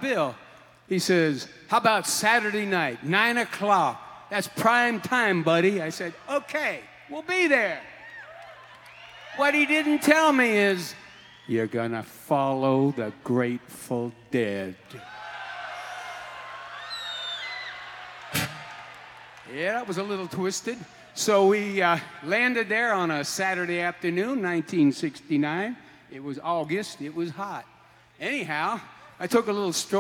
Bill, he says, how about Saturday night, 9 o'clock? That's prime time, buddy. I said, okay, we'll be there. What he didn't tell me is, you're gonna follow the Grateful Dead. Yeah, that was a little twisted. So we landed there on a Saturday afternoon, 1969. It was August. It was hot. Anyhow, I took a little stroll